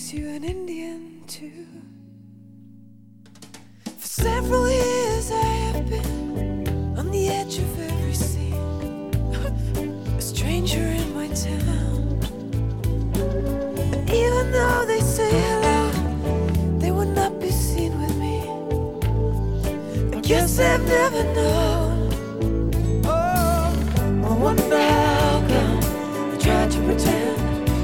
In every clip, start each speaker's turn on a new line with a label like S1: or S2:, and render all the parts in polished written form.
S1: makes you an Indian too. For several years I have been on the edge of every scene, a stranger in my town. And even though they say hello, they will not be seen with me. I guess they've never known. Oh, I wonder how come I tried to pretend.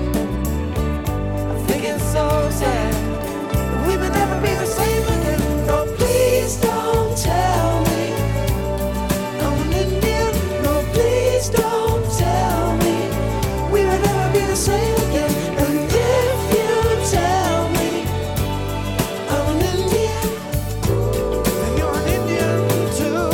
S1: I think it's so sad that we may never be the same again. No, please don't tell me I'm an Indian. No, please don't tell me we will never be the same again. And if you tell me I'm an Indian, then you're an Indian too.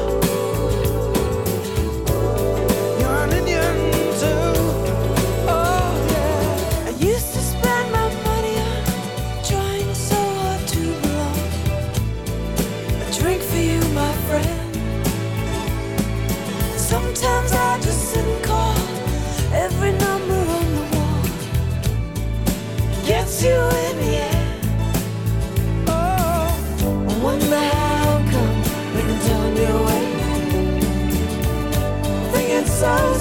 S1: You're an Indian too. Oh yeah. I used to spend my money on trying so hard to belong. A drink for you, my friend. Sometimes I just sit and call every number on the wall. Gets you in the end. Oh, I wonder how come we can turn you away. I think it's so